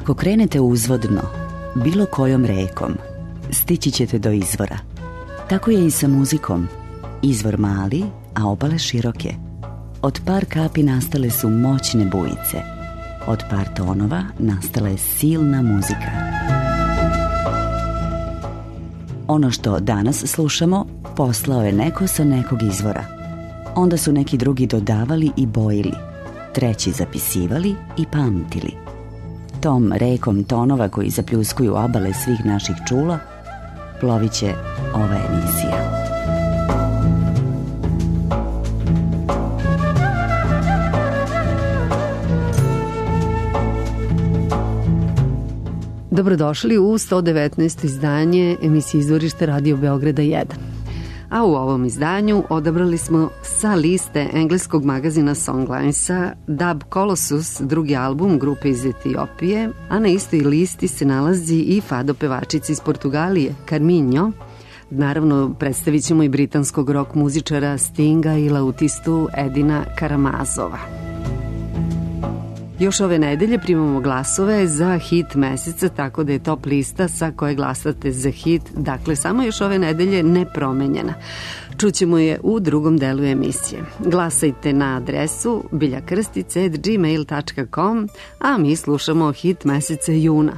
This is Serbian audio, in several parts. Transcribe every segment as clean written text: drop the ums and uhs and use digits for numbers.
Ako krenete uzvodno, bilo kojom rekom, stići ćete do izvora. Tako je i sa muzikom. Izvor mali, a obale široke. Od par kapi nastale su moćne bujice. Od par tonova nastala je silna muzika. Ono što danas slušamo poslao je neko sa nekog izvora. Onda su neki drugi dodavali i bojili, treći zapisivali i pamtili. Tom rekom tonova koji zapljuskuju obale svih naših čula plovit će ova emisija. Dobrodošli u 119. izdanje emisije Izvorište Radio Beograda 1. A u ovom izdanju odabrali smo sa liste engleskog magazina Songlinesa Dub Colossus, drugi album grupe iz Etiopije, a na istoj listi se nalazi i fado pevačica iz Portugalije, Carminho. Naravno, predstavit ćemo i britanskog rock muzičara Stinga i lautistu Edina Karamazova. Još ove nedelje primamo glasove za hit meseca, tako da je top lista sa koje glasate za hit, dakle samo još ove nedelje nepromenjena. Čućemo je u drugom delu emisije. Glasajte na adresu biljakrstic@gmail.com, a mi slušamo hit meseca juna.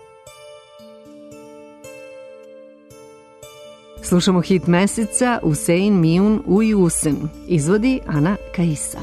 Slušamo hit meseca Usein Miun Uyusen, izvodi Ana Kaisa.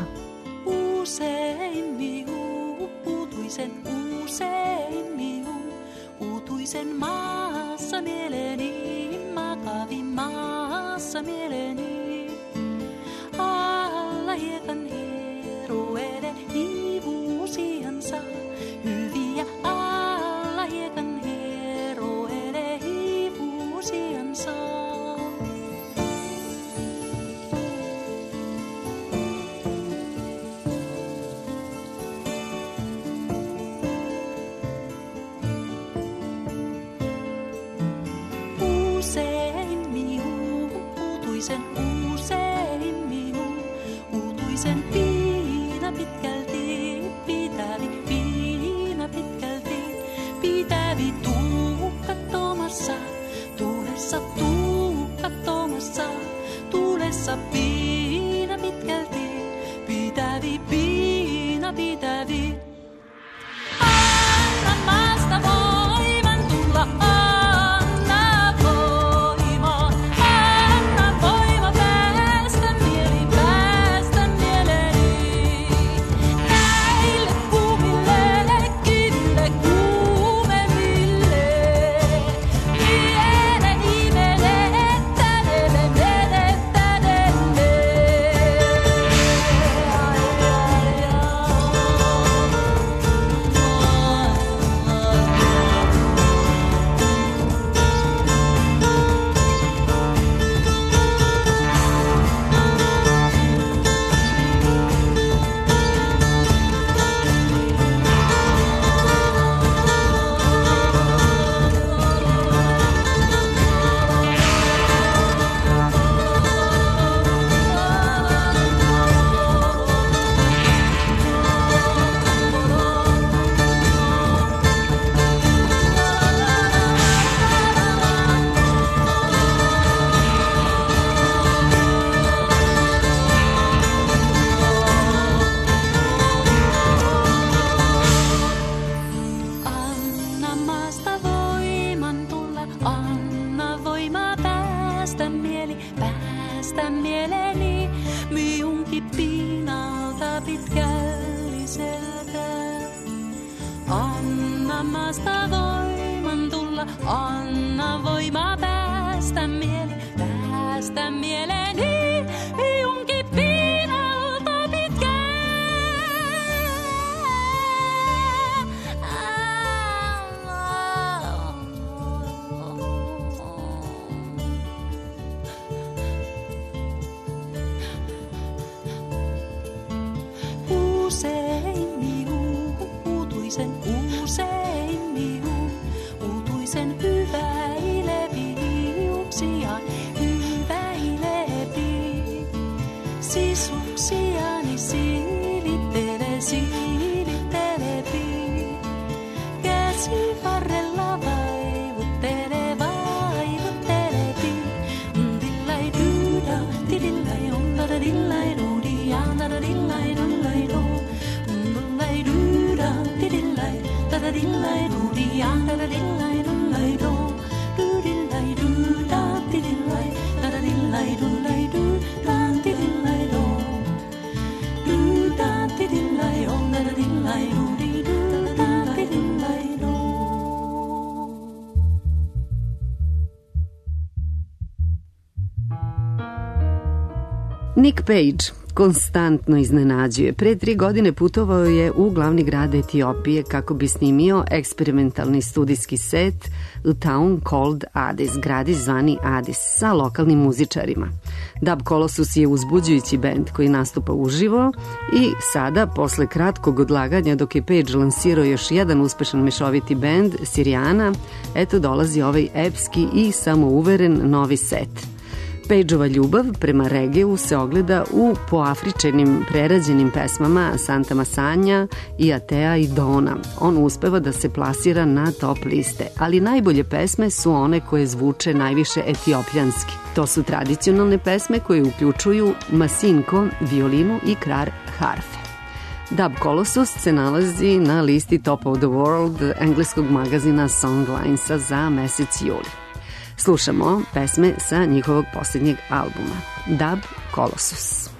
Siilittelepi, Nick Page konstantno iznenađuje. Pre 3 godine putovao je u glavni grad Etiopije kako bi snimio eksperimentalni studijski set A Town Called Addis, gradi zvani Addis, sa lokalnim muzičarima. Dub Colossus je uzbuđujući bend koji nastupa uživo i sada, posle kratkog odlaganja dok je Page lansirao još jedan uspešan mešoviti bend, Sirijana, eto dolazi ovaj epski i samouveren novi set. Pageova ljubav prema regeu se ogleda u poafričenim prerađenim pesmama Santa Masanja i Atea i Dona. On uspeva da se plasira na top liste, ali najbolje pesme su one koje zvuče najviše etiopljanski. To su tradicionalne pesme koje uključuju masinko, violinu i krar harfe. Dub Colossus se nalazi na listi Top of the World engleskog magazina Songlinesa za mesec juli. Slušamo pesme sa njihovog posljednjeg albuma, Dub Colossus.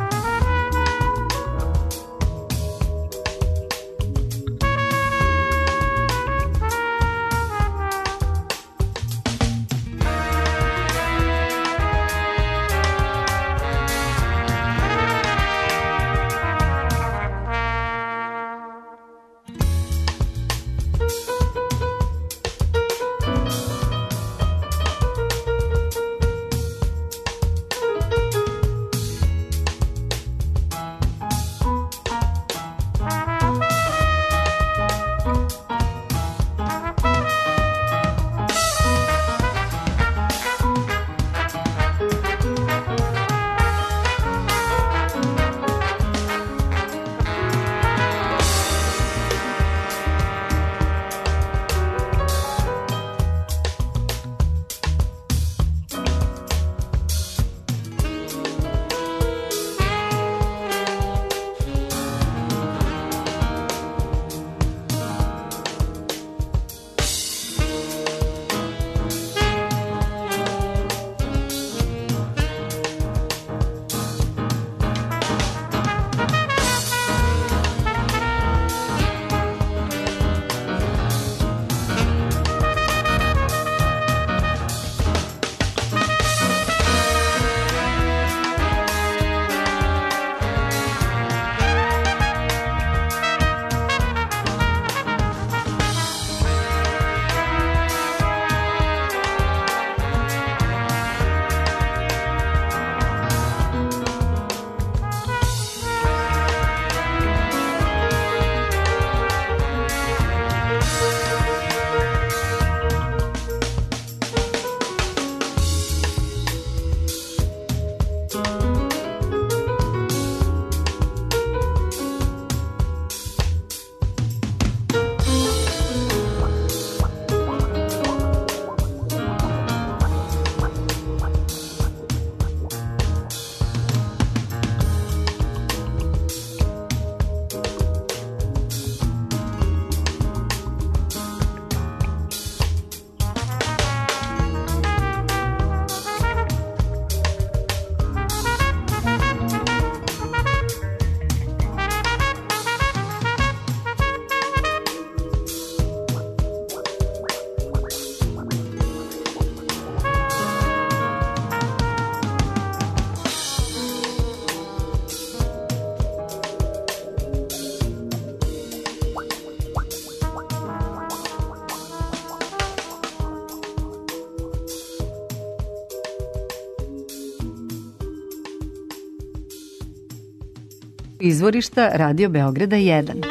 Izvorišta Radio Beograda 1.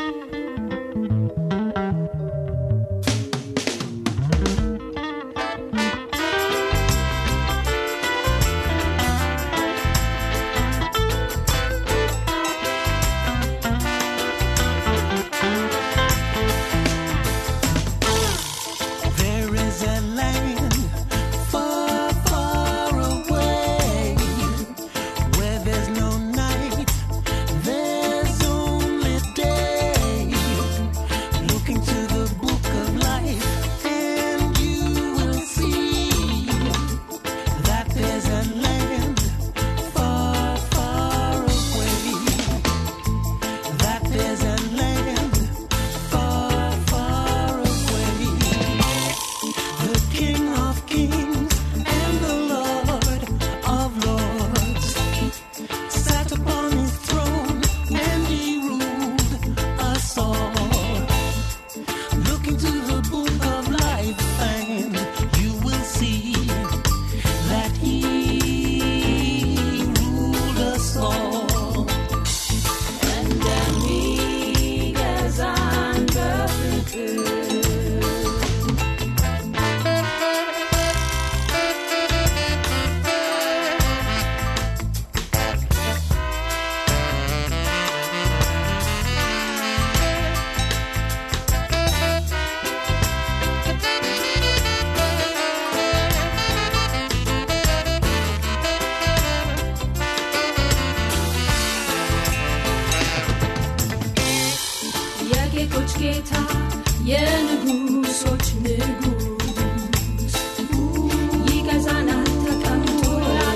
የጌቶች ጌታ የንጉሶች ንጉስ ይገዛናል ተቀምጦ ላይ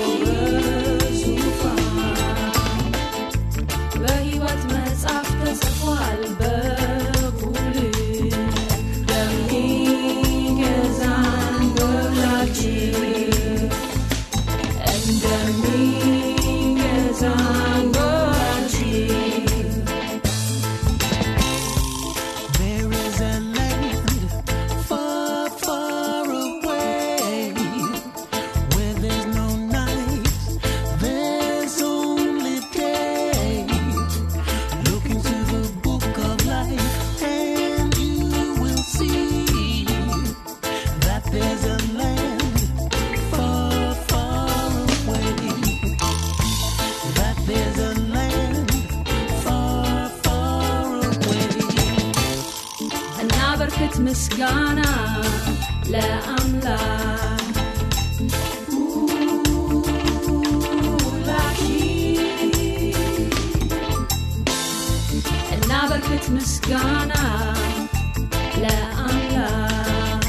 በዙፋን በሕይወት መጽሐፍ ተጽፏል በኩል እንደሚገዛን በላችን እንደሚገዛን ምስጋና ለአምላክ እናበርክት ምስጋና ለአምላክ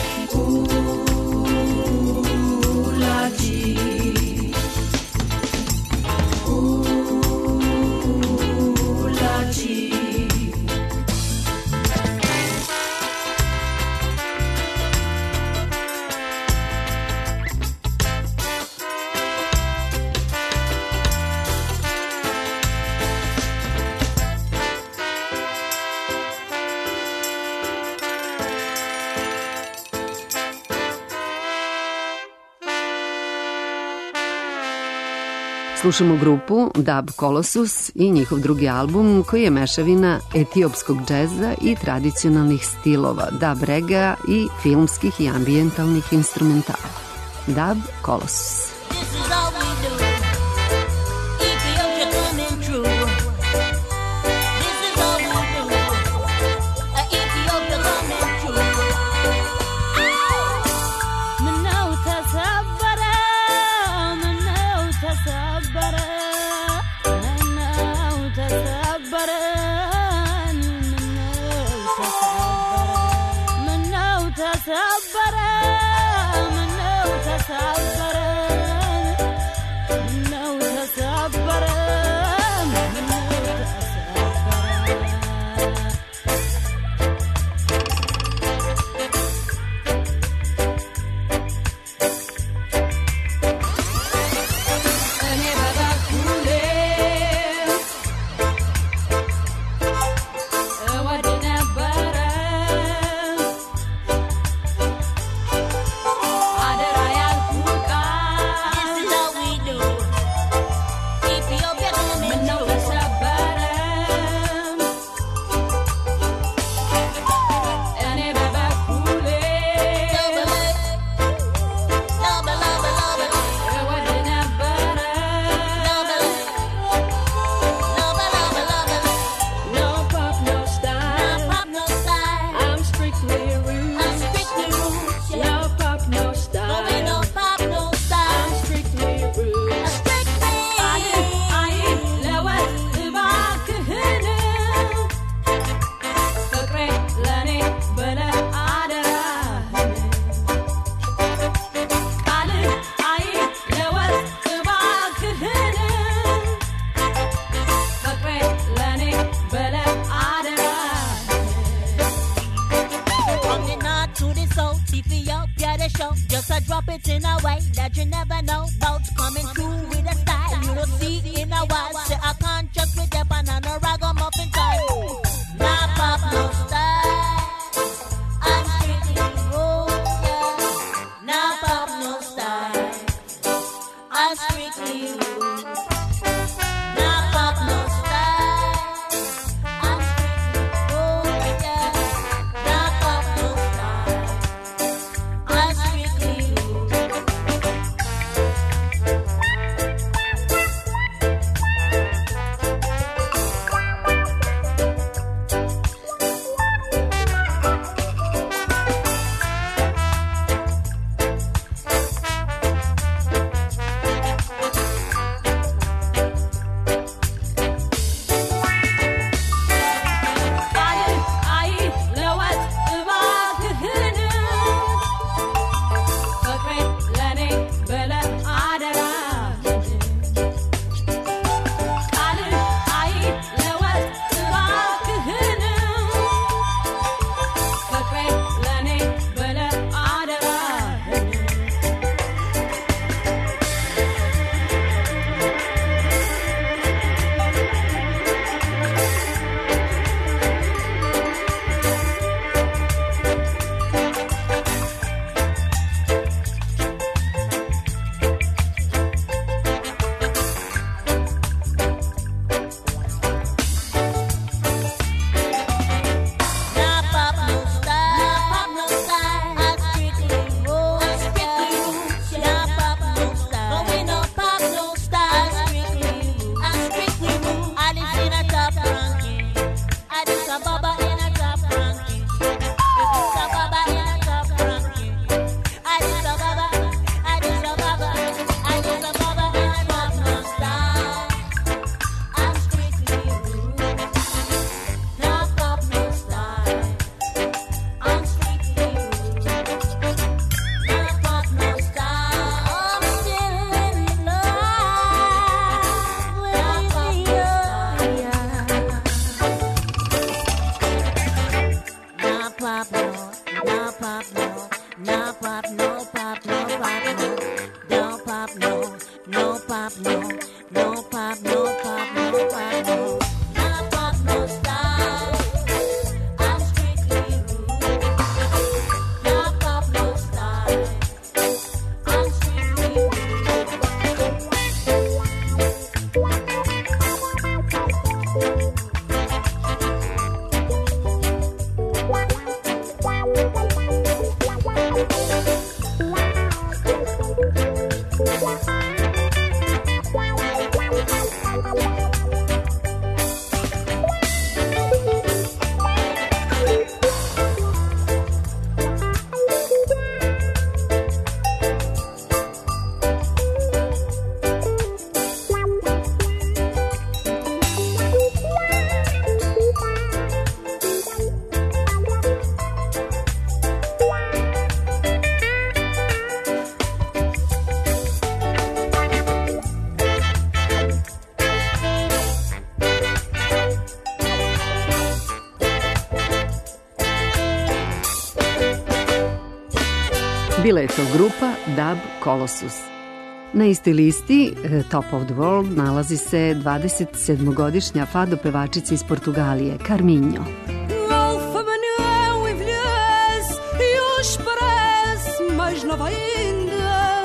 Slušamo grupu Dub Colossus i njihov drugi album koji je mešavina etiopskog džeza i tradicionalnih stilova, dub reggae i filmskih i ambijentalnih instrumentala. Dub Colossus. Bila je to grupa Dub Colossus. Na istoj listi Top of the World nalazi se 27-godišnja fado pevačica iz Portugalije, Carminho. Alfa Manuel envelhece e hoje parece mais nova ainda.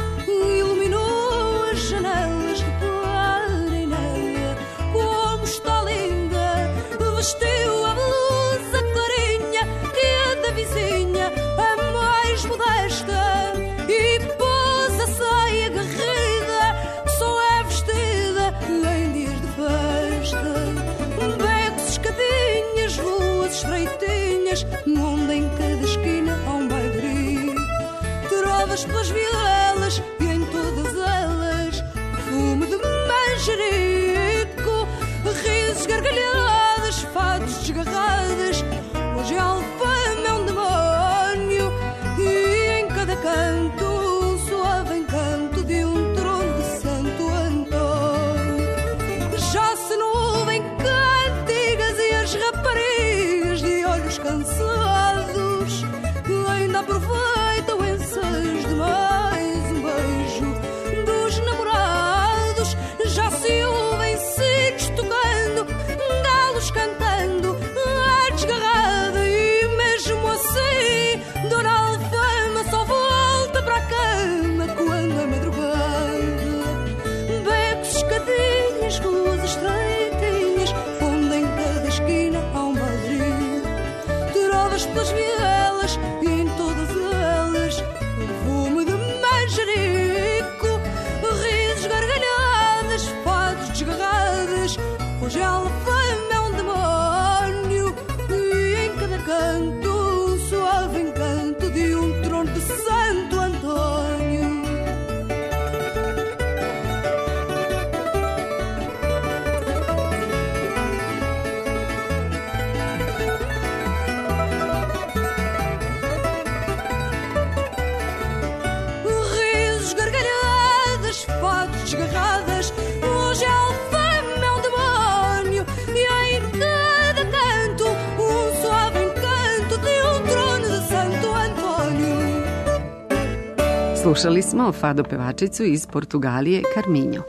Iluminou as janelas, reparem nela como está linda. Vestiu a blusa clarinha que é da vizinha, a mais modesta, e pôs a saia garrida que só é vestida em dias de festa. Becos, escadinhas, ruas estreitinhas, onde em cada esquina há um baile. Trovas pelas vielas e em todas elas perfume de manjerico, risos, gargalhadas, fados desgarradas. Hoje a alfama é um demónio e em cada canto um suave encanto de um trono de Santo Antônio. Já se não ouvem cantigas e as raparigas de olhos cansados ainda aproveitam ensaios de mais um beijo dos namorados. Já se ouvem sinos tocando, galos cantando à desgarrada, e mesmo assim Dona Alfama só volta para a cama quando é madrugada. Becos, escadinhas, ruas estreitinhas, onde em cada esquina há um baile. Trovas pelas vielas e em todas elas perfume de manjerico, risos, gargalhadas, fados desgarradas. Hoje a alfama é um demónio e em cada canto um suave encanto de um trono de Santo Antônio. Risos, gargalhadas, fados desgarradas. Hoje a alfama é um demónio e em cada canto um suave encanto de um trono de Santo Antônio. Slušali smo fado pevačicu iz Portugalije, Carminho.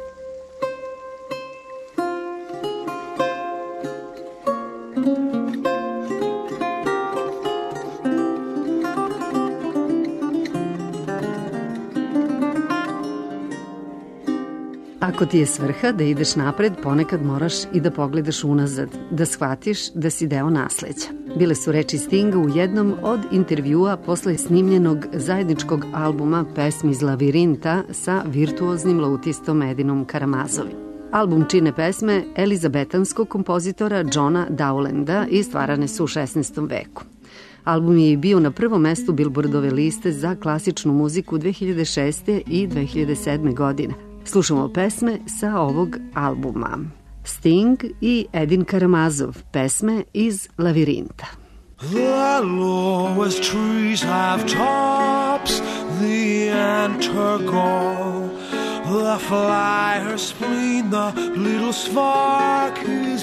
Ako ti je svrha da ideš napred, ponekad moraš i da pogledaš unazad, da shvatiš da si deo nasleđa. Bile su reči Stinga u jednom od intervjua posle snimljenog zajedničkog albuma pesmi iz Lavirinta sa virtuoznim lautistom Edinom Karamazovim. Album čine pesme elizabetanskog kompozitora Johna Dowlanda i stvarane su u 16. veku. Album je i bio na prvom mestu Billboardove liste za klasičnu muziku 2006. i 2007. godine. Slušamo pesme sa ovog albuma. Sting i Edin Karamazov, pesme iz Lavirinta. The lowest trees have tops, the antergol, the flyer's spleen, the little spark is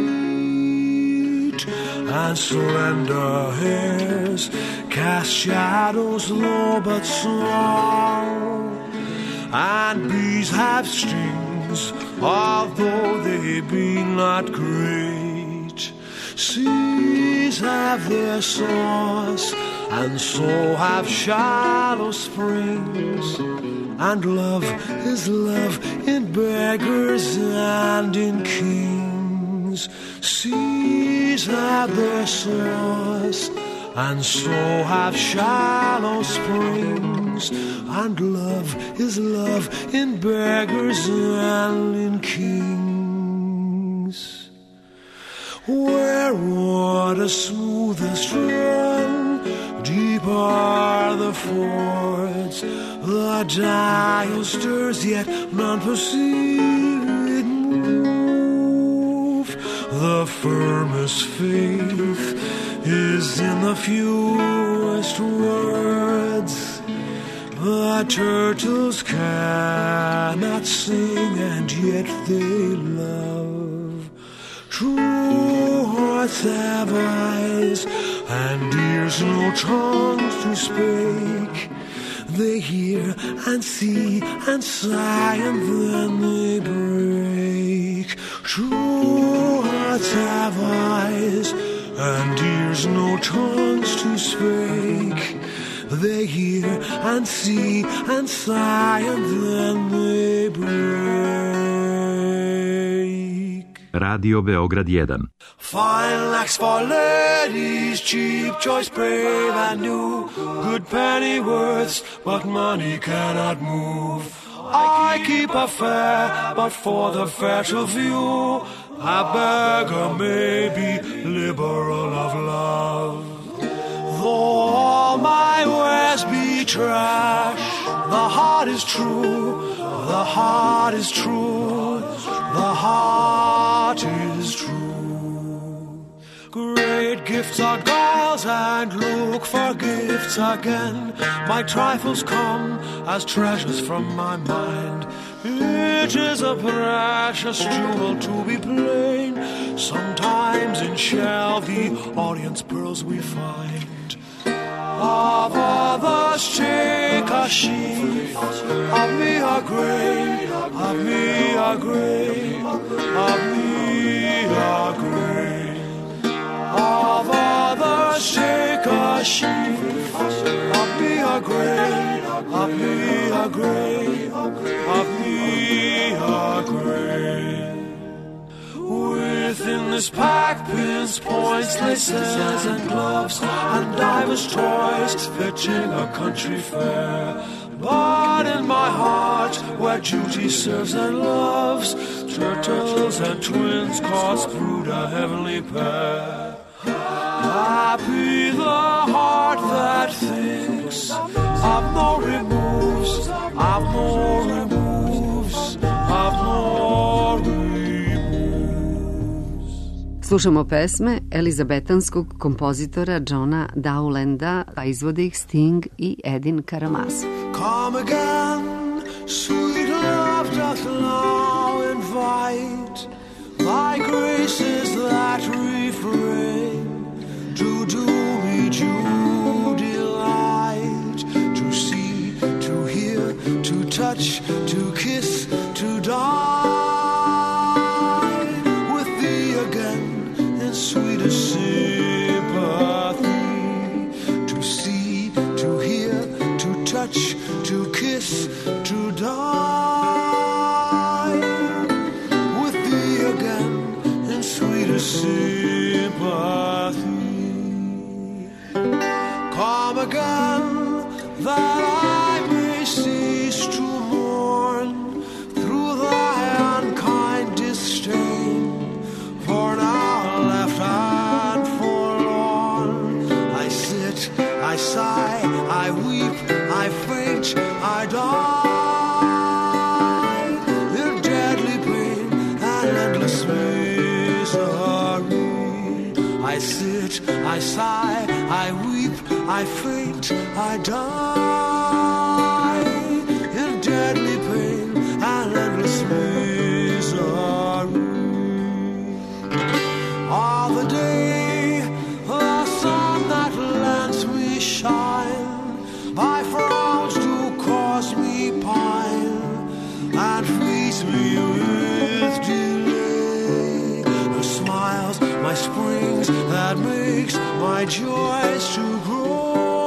heat, and slender hairs cast shadows low but small, and bees have stings, although they be not great. Seas have their source, and so have shallow springs, and love is love in beggars and in kings. Seas have their source, and so have shallow springs, and love is love in beggars and in kings. Where water smoothest run, deep are the fords, the dial stirs yet none perceive it move. The firmest faith is in the fewest words. The turtles cannot sing and yet they love. True hearts have eyes and ears, no tongues to speak. They hear and see and sigh, and then they break. True hearts have eyes and ears, no tongues to speak. They hear and see and sigh, and then they break. Radio Beograd 1. Fine lacks for ladies, cheap choice, brave and new. Good pennyworths, but money cannot move. I keep a fair, but for the fair to view, a beggar may be liberal of love. Though all my wares be trash, the heart is true, the heart is true, the heart is true. Great gifts are guiles, and look for gifts again. My trifles come as treasures from my mind. It is a precious jewel to be plain. Sometimes in shell the audience pearls we find. Of others take a sheaf, of me a grain, of me a grain, of me a grain. Of others take a sheaf, of me a grain, of me a grain, of me a grain. Within this pack pins, points, laces, and gloves, and divers toys fetching a country fair. But in my heart, where duty serves and loves, turtles and twins cause brood a heavenly pair. Happy the heart that thinks of no removes, of no removes, of no removes. Slušamo pesme elizabetanskog kompozitora Johna Dowlanda, a izvode ih Sting i Edin Karamazov. Come again, sweet love doth now invite thy graces that refrain to do me due delight, to see, to hear, to touch, to kiss, to die with thee again in sweetest sympathy, to see, to hear, to touch, to kiss, to die with thee again in sweetest sympathy. Come again, that I may cease to mourn through thy unkind disdain. For now left and forlorn, I sit, I sigh, I weep, I faint, I die in deadly pain and endless misery. I sit, I sigh, I weep, I faint, I die in deadly pain and endless misery. All the day, the sun that lends me shine, by frowns do cause me pine, and feeds me with delay. Her smiles, my springs, that makes my joys to grow.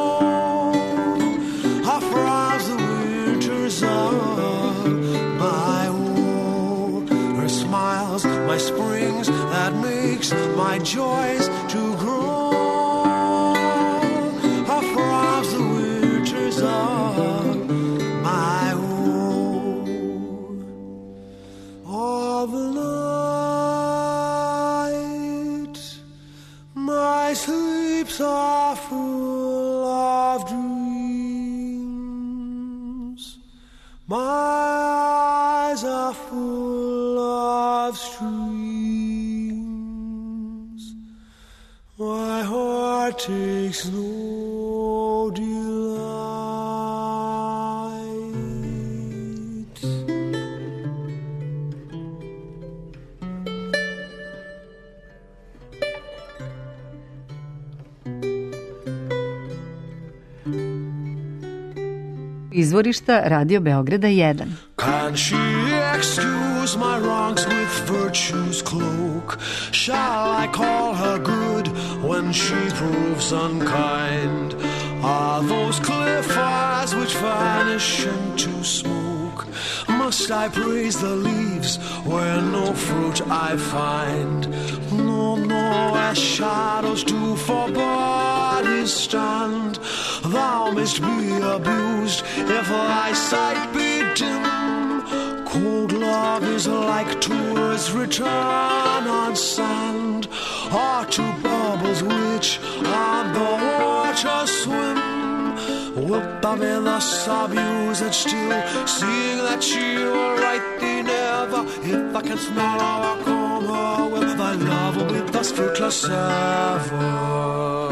Her frowns, the winters of my woe. Her smiles, my springs, that makes my joys to grow. Her frowns, the winters of my woe. All the night, my sleeps are full of dreams. My eyes are full of streams. My heart takes no delight. Izvorišta Radio Beograda 1. Can she excuse my wrongs with virtue's cloak? Shall I call her good when she proves unkind? Are those clear fires which vanish into smoke? Must I praise the leaves where no fruit I find? No, no, as shadows do for bodies stand. Thou mayst be abused if thy sight be dim. Cold love is like tours return on sand, or to bubbles which on the water swim. Wilt thou be thus abused still, seeing that she will right thee never? If thou canst not overcome her will, thy love will be thus fruitless ever.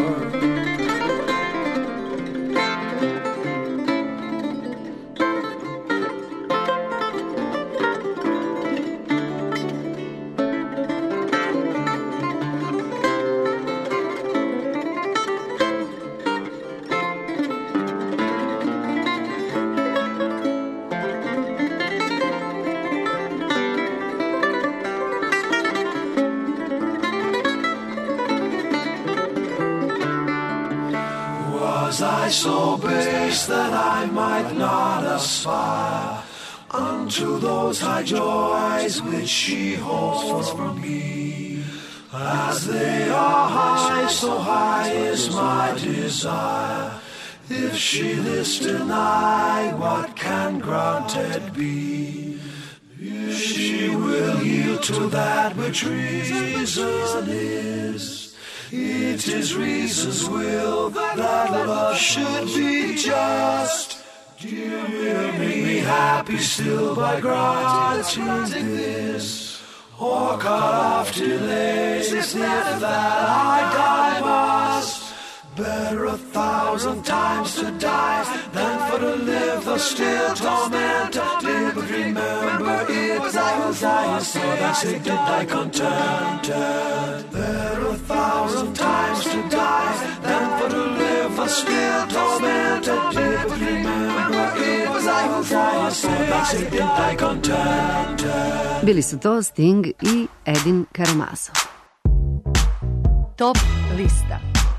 So base that I might not aspire unto those high joys which she holds for me. As they are high, so high is my desire. If she this deny, what can granted be? If she will yield to that which reason is, it is reason's will that love should be just. Dear, make me happy still by granting this, or cut off delays if that I die must. Better 1,000 times to die than for to live the still torment. But remember it was I who died, so that sick did I contented. Better 1,000 times to die than for to live the still torment. But remember it was I who died, so that sick did I contented. Bili su to Sting i Edin Karamazov. Top lista.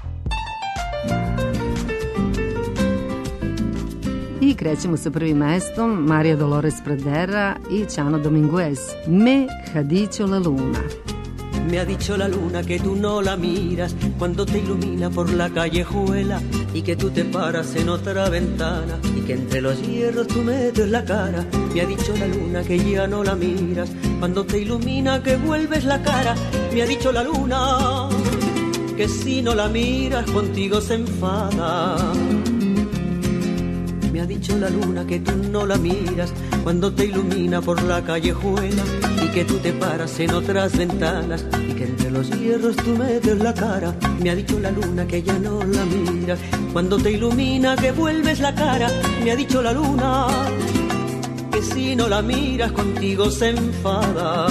I krećemo sa prvim mestom, Maria Dolores Pradera i Chano Dominguez, Me ha dicho la luna. Me ha dicho la luna que tú no la miras cuando te ilumina por la callejuela y que tú te paras en otra ventana y que entre los hierros tú metes la cara. Me ha dicho la luna que ya no la miras cuando te ilumina que vuelves la cara. Me ha dicho la luna que si no la miras contigo se enfada. Me ha dicho la luna que tú no la miras cuando te ilumina por la callejuela y que tú te paras en otras ventanas y que entre los hierros tú metes la cara. Me ha dicho la luna que ya no la miras cuando te ilumina que vuelves la cara. Me ha dicho la luna que si no la miras contigo se enfada.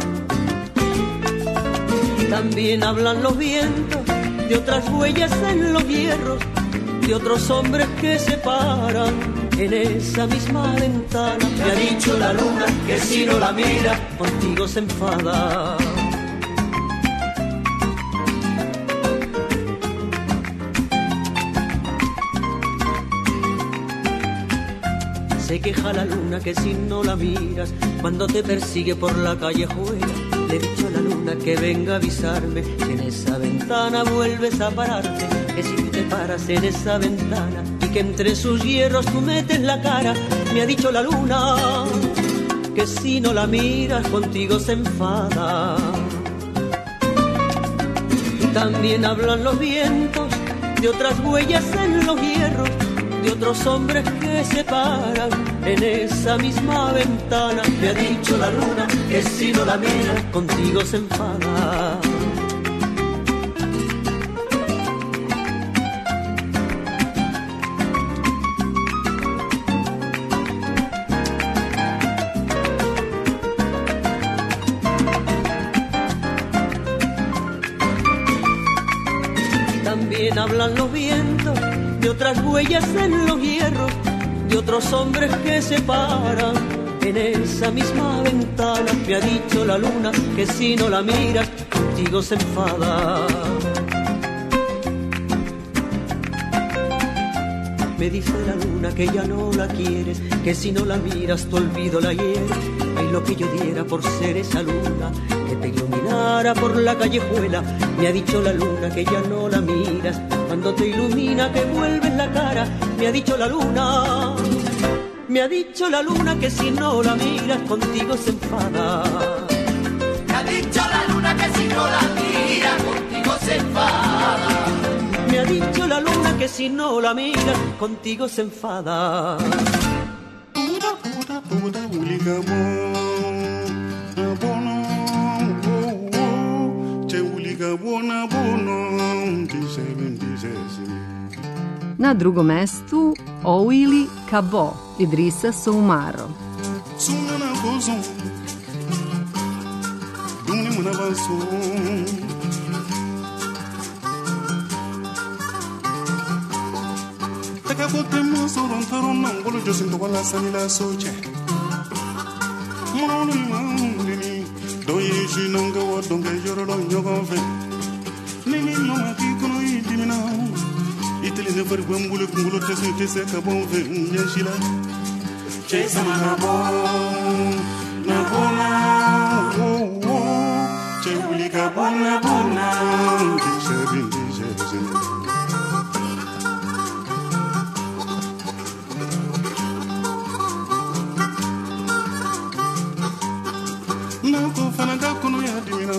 También hablan los vientos de otras huellas en los hierros, de otros hombres que se paran en esa misma ventana. Me ha dicho la luna que si no la mira contigo se enfada. Se queja la luna que si no la miras cuando te persigue por la callejuela. Le he dicho a la luna que venga a avisarme que en esa ventana vuelves a pararte, que si tú te paras en esa ventana y que entre sus hierros tú metes la cara. Me ha dicho la luna que si no la miras contigo se enfada. Y también hablan los vientos de otras huellas en los hierros, de otros hombres que se paran en esa misma ventana. Me ha dicho la luna que si no la miras contigo se enfada. También hablan los vientos de otras huellas en los hierros, de otros hombres que se paran en esa misma ventana. Me ha dicho la luna que si no la miras contigo se enfada. Me dice la luna que ya no la quieres, que si no la miras tu olvido la hiere. Ay, lo que yo diera por ser esa luna que te iluminara por la callejuela. Me ha dicho la luna que ya no la miras, cuando te ilumina que vuelves la cara. Me ha dicho la luna, me ha dicho la luna que si no la miras contigo se enfada. Me ha dicho la luna que si no la miras contigo se enfada. Me ha dicho la luna que si no la miras contigo se enfada. Na drugom mestu Ouili Kabo, Idrisa Soumaro. Itali ne far gwambulu kungulu tese ka bon ve nyashila chesa na bon na bona wo wo chuli ka bona bona disebin na ko fana ka kuno ya dimina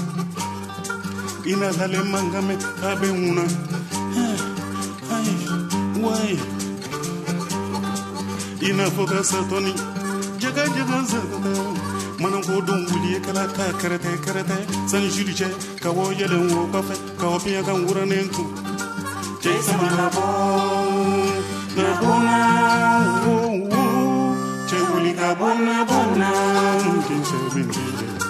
ina dale mangame abe una why ina foka satoni jaga jaga zata manan ko don wuli kala ka karate san juriche ka wo yelen wo kafe ka wo piya kan wuranen tu jay sama na bona wo wo che wuli ka bona kinse bindi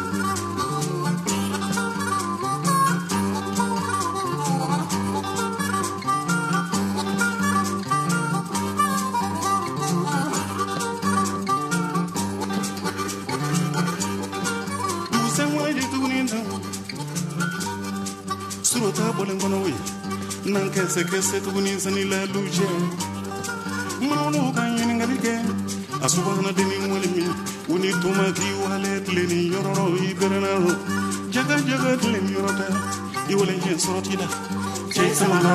se tuguni sani la luje mano kan yin ngalige asubana deni walimi uni tuma ki wale tleni yororo iberna jaga jaga tleni yorota iwale yen sortila chesa na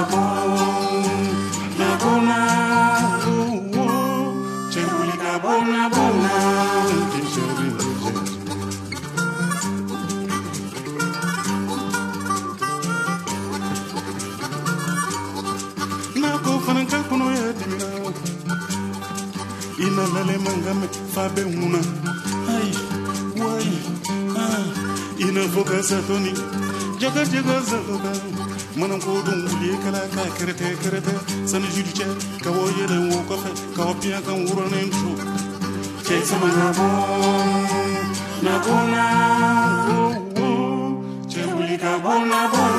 bona chuli ka bona kishebi ina lale mangame fabe una ay why ina foka satoni jaga jaga zaloga manan ko dum wuli kala ka karate san judiche ka wo yele wo ko fe ka wo pia kan wuranen tu chesa na bona wo chuli ka bona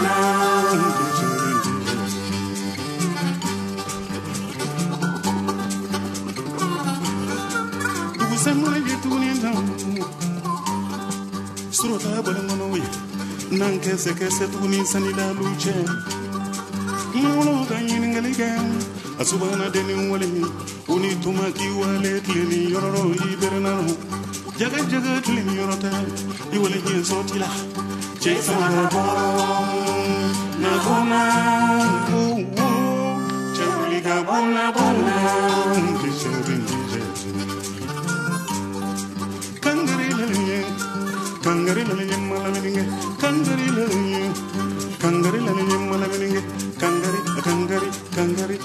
surota balangono we nan kese tuni sani la luce molo ganyin ngalige asubana deni wale uni tuma ki wale tleni yororo iberna jaga jaga tleni yorota iwale yen sotila chesa na bona chuli ga bona kisebin kangari la nye mala meninge kangari la nye mala meninge kangari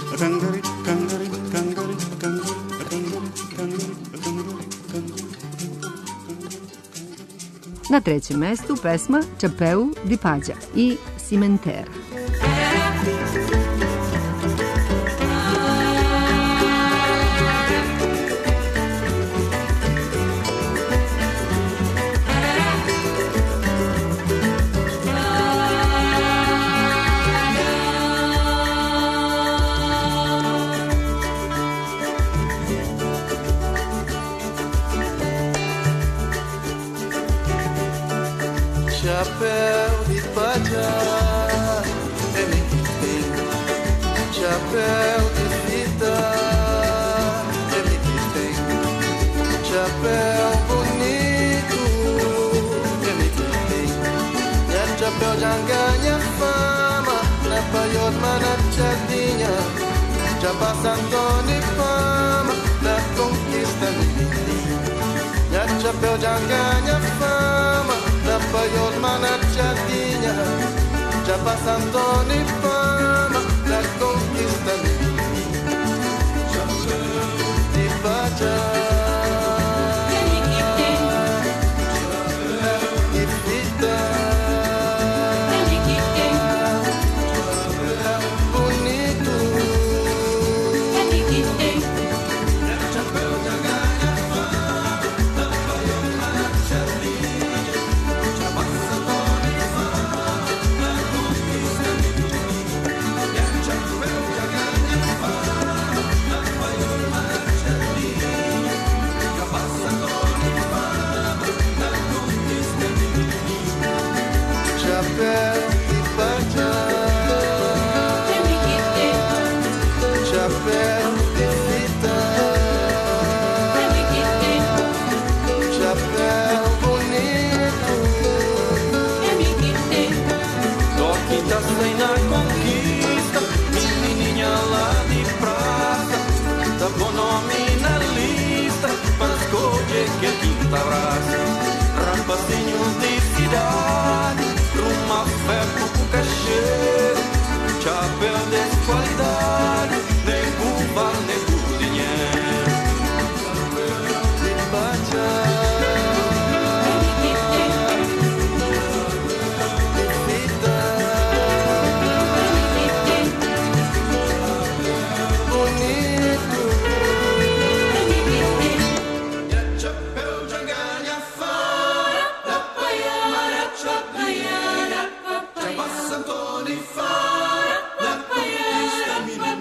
Na trećem mestu pesma Chapeu di Pađa i Cimentera. chapéu de fita, ele que tem chapéu bonito, ele que tem. E a chapéu já ganha fama, na paior manachadinha, já passando de fama, da conquista militar. E a chapéu já ganha fama, na paior manachadinha, já passando de fama, da conquista militar. De Baja, de fita, bonito. Chapéu de Baja, chapéu de fita, chapéu bonito. Toque da sem na conquista, menininha lá de praça, tá bom nome na lista, para escolher que é quinta raça. Rapazinho de cidade, uma fé pouco cachê, chapéu de qualidade, nem curva, nem por dinheiro. De Baja, de fita, bonito. E a chapéu já ganha fora, da Paiamara, chapéu. Passando de fora, da conquista militar.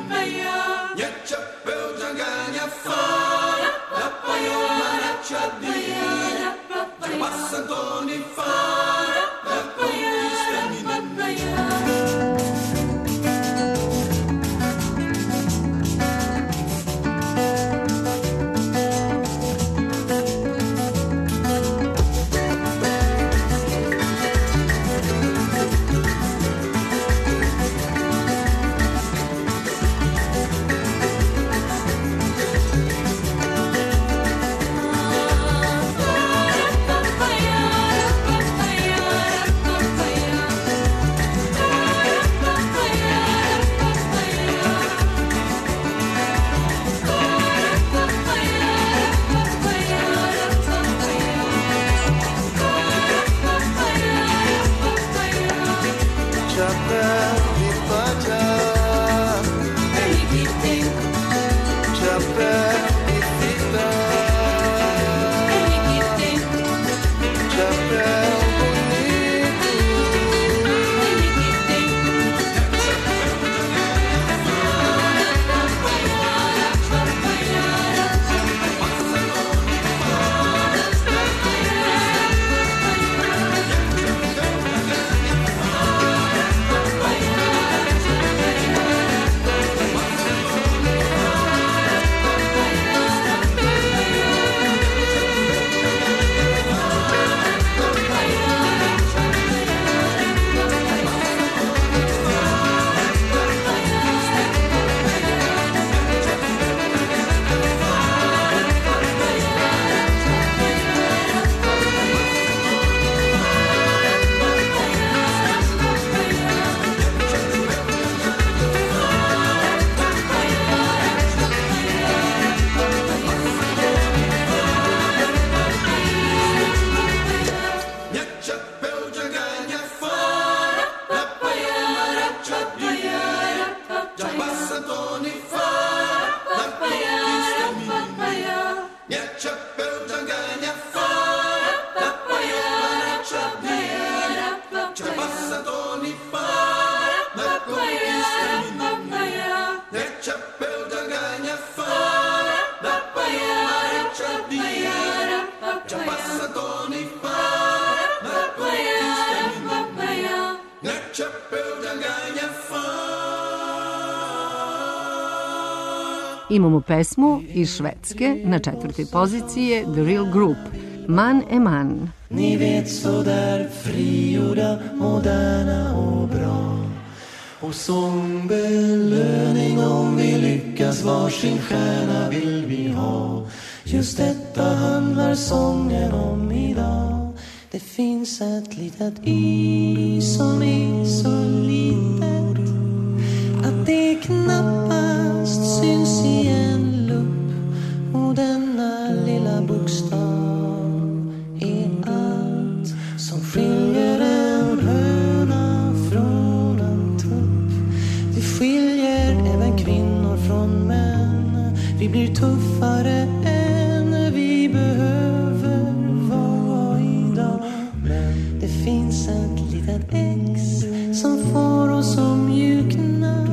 Imamo pesmu iz Švedske, na 4. poziciji je The Real Group, Man är man. Ni vet så där frigjorda, moderna och bra. Och som belöning om vi lyckas varsin stjärna vill vi ha. Just detta handlar sången om idag. Det finns ett litet y som är så litet att det knappast syns i en lupp. Och denna lilla bokstav är allt som skiljer en höna från en tupp. Det skiljer även kvinnor från män. Vi blir tuffare än vi behöver vara idag. Men det finns ett litet X som får oss att mjukna.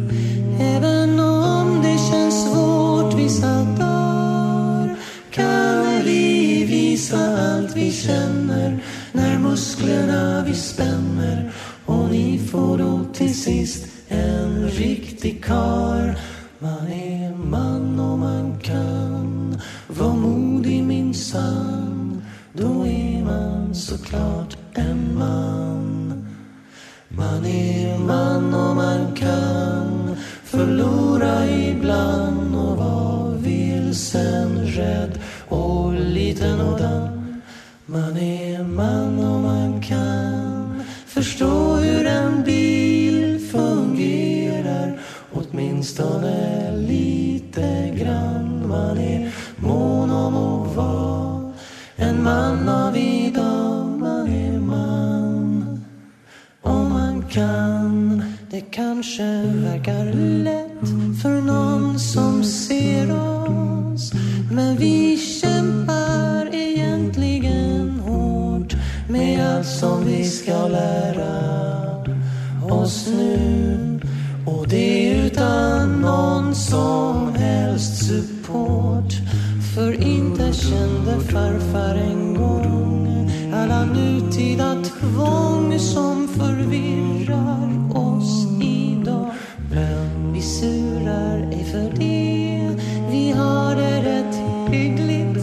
Även om det känns svårt vissa dagar kan vi visa allt vi känner när musklerna vi spänner. Och ni får då till sist en riktig kar. Man är man och man kan vara modig minsann. Då är man såklart en man. Man är man och man kan förlora ibland och vara vilsen, rädd och liten och damm. Man är man och man kan förstå hur en bil fungerar, åtminstone lite grann. Man är mån om att vara en man av idag. Man är man och man kan. Det kanske verkar lätt för någon som ser oss, men vi kämpar egentligen hårt med allt som vi ska lära oss nu. Och det utan någon som helst support. För inte kände farfar en gång alla nutida tvång som förvirrar oss idag. Men vi surar ej för det, vi har det rätt hyggligt.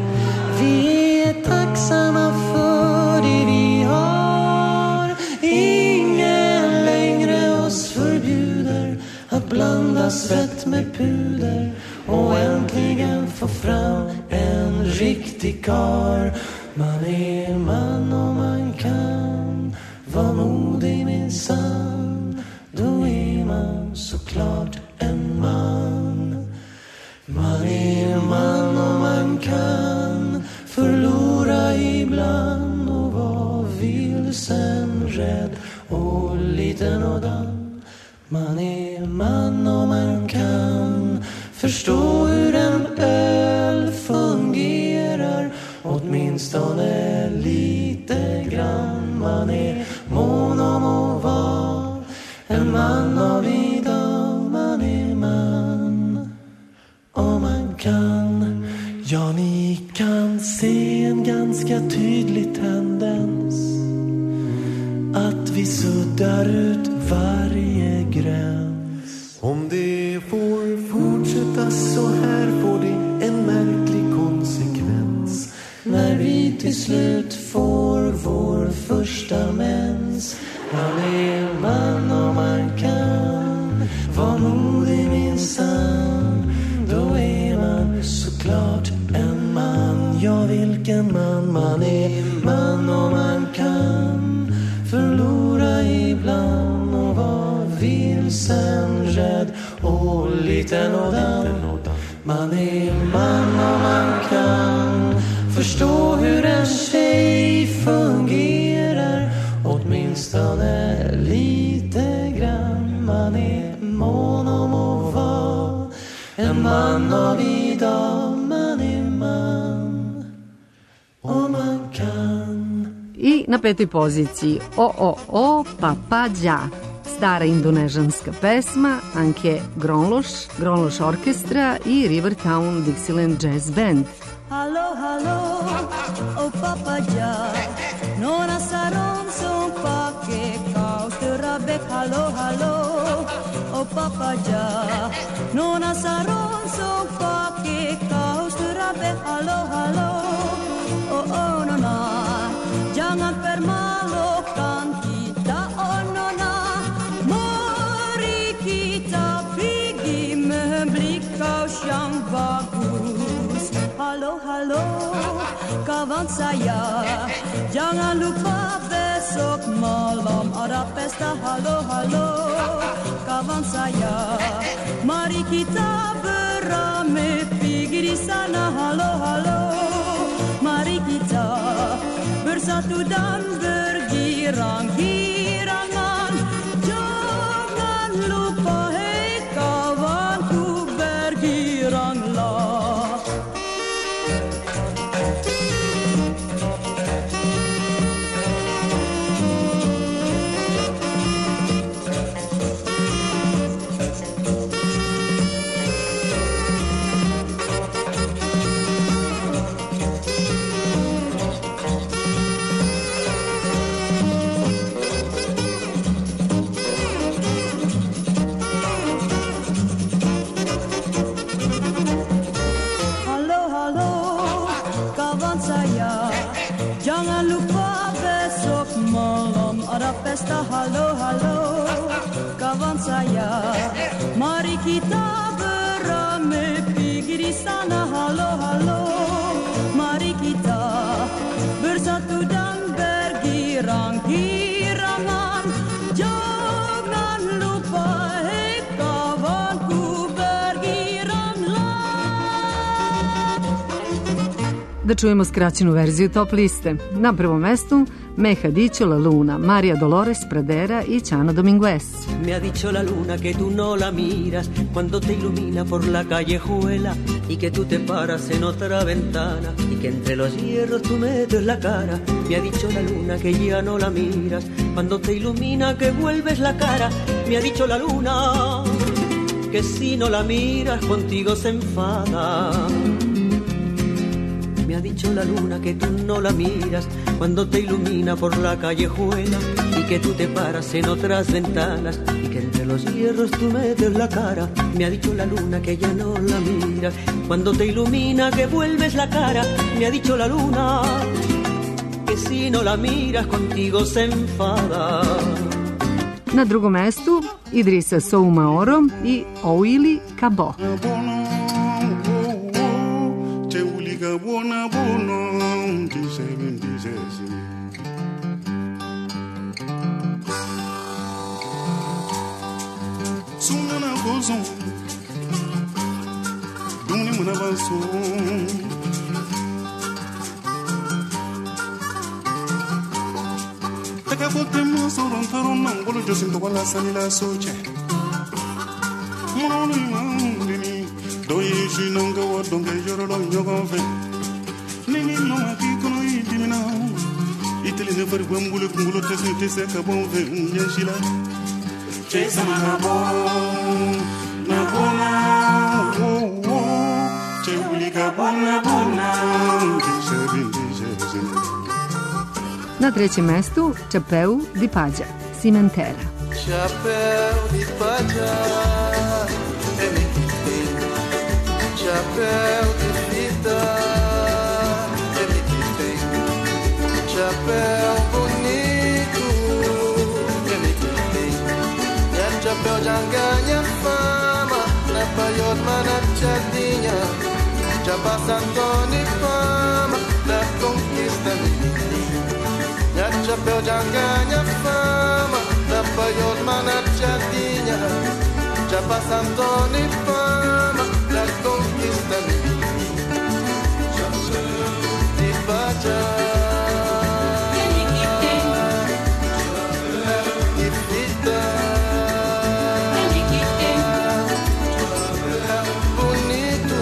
Vi är tacksamma för det vi har. Ingen längre oss förbjuder att blanda svett med puder och äntligen få fram en riktig kar. Man är man och man kan vara modig minsann. Då är man såklart en man. Man är man och man kan förlora ibland och vara vilsen, rädd och liten och damm. Man är man och man kan förstå hur en öl fungerar, åtminstone lite grann. Man är mån om att vara en man av idag. Man är man och man kan. Ja, ni kan se en ganska tydlig tendens att vi suddar ut varje gräns. Om det får fortsätta så här får det en märklig konsekvens. När vi till slut får vår första mens. Man är man och man kan vara modig minsann. Då är man såklart en man. Ja, vilken man. Man är man och man kan förlora ibland och vara vilsen, rädd och liten och damm. Man är man och man kan förstå hur en tjej fungerar, åtminstone lite grann. Man är mån om att vara en man av idag. Man är man och man kan. I na 5. poziciji O Papađa, stara indonežanska pesma, Anke Gronloš orkestra i Rivertown Dixieland Jazz Band. Hallå, hallå, oh Papađa, nona saron som pake kaustura bek. Hallå, hallå, oh papaja nona saron so pake kau surabe halo halo oh oh nona jangan permalukan kita oh nona mari kita pergi membeli kaos yang bagus halo halo kawan saya jangan lupa besok malam ada pesta halo halo kawan saya mari kita beramai pergi di sana halo halo mari kita bersatu dan bergirang-girangan jangan lupa hei kawanku bergiranglah. Jangan lupa besok malam ada pesta halo halo kawan saya mari kita beramai pergi di sana halo halo mari kita bersatu dan bergirang-girangan jangan lupa hei kawanku bergiranglah. Da čujemo skraćenu verziju top liste. Na prvom mestu Meja Dicho, La Luna, Maria Dolores Pradera y Chano Dominguez. Me ha dicho la luna que tú no la miras cuando te ilumina por la callejuela y que tú te paras en otra ventana y que entre los hierros tú metes la cara. Me ha dicho la luna que ya no la miras cuando te ilumina que vuelves la cara. Me ha dicho la luna que si no la miras contigo se enfada. Me ha dicho la luna que tú no la miras cuando te ilumina por la callejuela y que tú te paras en otras ventanas y que entre los hierros tú metes la cara. Me ha dicho la luna que ya no la miras cuando te ilumina que vuelves la cara. Me ha dicho la luna que si no la miras contigo se enfada. Na drugom mestu Idrissa Soumaoro i Ouili Cabo. Buona buona dice Sumana gozo Dumni muna baso Taka bote mo soron taron nangolo josin to wala sanila soche Mono ni Doye jinanga wa donge joro lo nyogon fe Nini no aki kono idimina Iteli ne fari gwambulu kungulo tese ka bon fe Nyenshila Chesa na bon Na bona Che ulika bona Na trećem mestu Chapéu di Paja, Cimentera. Chapéu di Paja Chapéu de fita, ele que tem. Chapéu bonito, ele que tem. E a chapéu já ganha fama, na paiota, na chadinha. Já passando de fama, da conquista menina. E a chapéu já ganha fama, na paiota, na chadinha. Já passando de fama, da conquista menina. De Paja, de fita, bonito.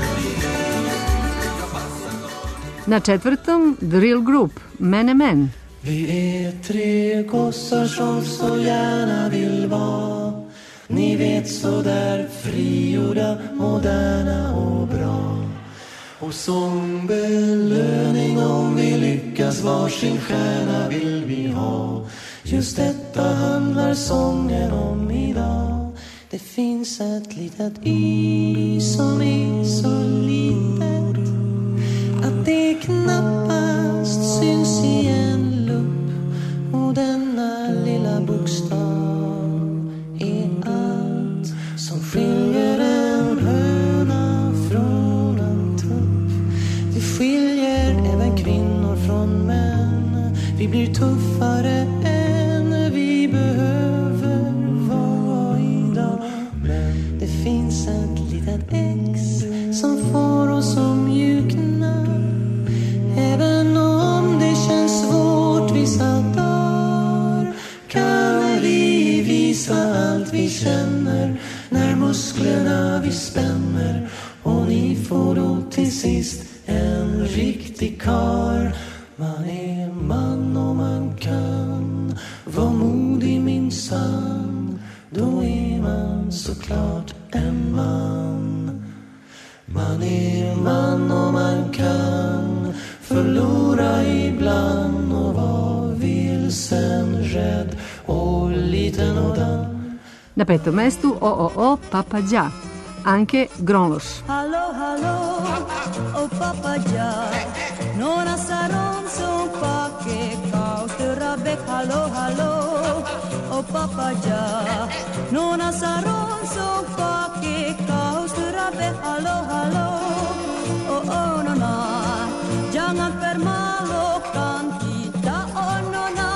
Na četvrtom The Real Group, Men and Men. Vi är tre gossar som så gärna vill vara, ni vet, så där frigjorda, moderna och bra. Och som belöning om vi lyckas varsin stjärna vill vi ha. Just detta handlar sången om idag. Det finns ett litet y som är så litet att det knappast syns i en lupp. Och denna lilla bokstav är allt som skiljer en höna från en tupp. Det skiljer även kvinnor från män. Vi blir tuffare än vi behöver vara idag. Men det finns ett litet X som får oss att mjukna, även om det känns svårt vissa dagar. Kan vi visa allt vi känner när musklerna vi spänner, och ni får då till sist en riktig karl. Man är man och man kan vara modig minsann, då är man såklart en man. Man är man och man kan förlora ibland och vara vilsen, rädd och liten och dan. Na petom mestu o Papa Gia, anche Gronloš. Hallå, hallå, oh Papa Gia, non sarò son pake kaustura bek. Hallå, hallå, oh Papa Gia, non sarò son pake kaustura bek. Hallå, hallå, oh nona, jangan permalu kan kita, oh nona,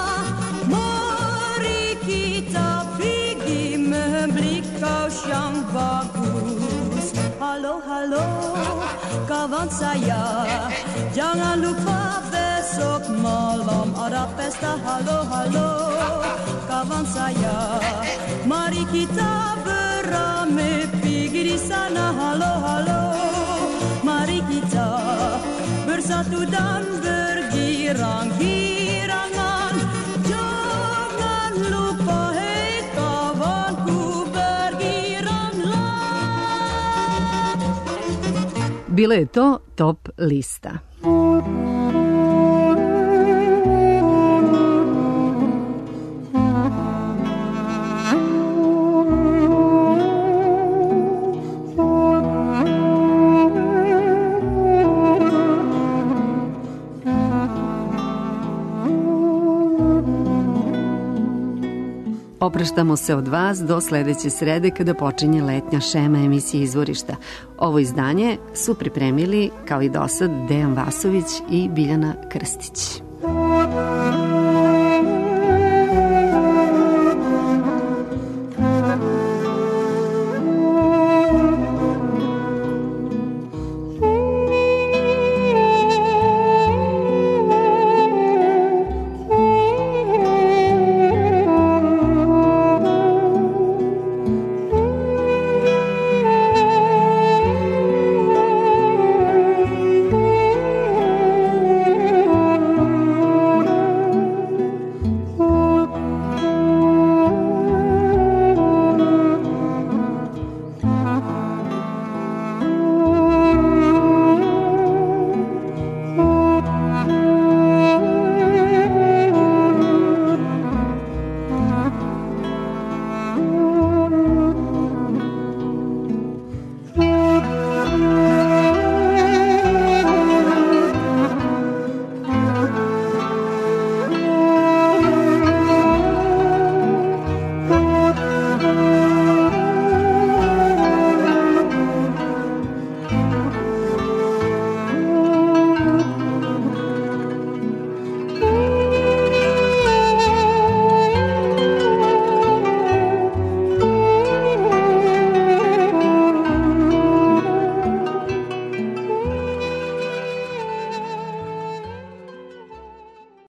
mari kita pergi membeli kaos yang bagus. Halo, halo, kawan saya, jangan lupa besok malam ada pesta. Halo, halo, kawan saya, mari kita beramai pergi di sana. Halo, halo, mari kita bersatu dan bergirang-girangan. Jangan lupa, hei kawanku, bergiranglah. Bila je to top lista. Opraštamo se od vas do sledeće srede kada počinje letnja šema emisije Izvorišta. Ovo izdanje su pripremili, kao i dosad, Dejan Vasović i Biljana Krstić.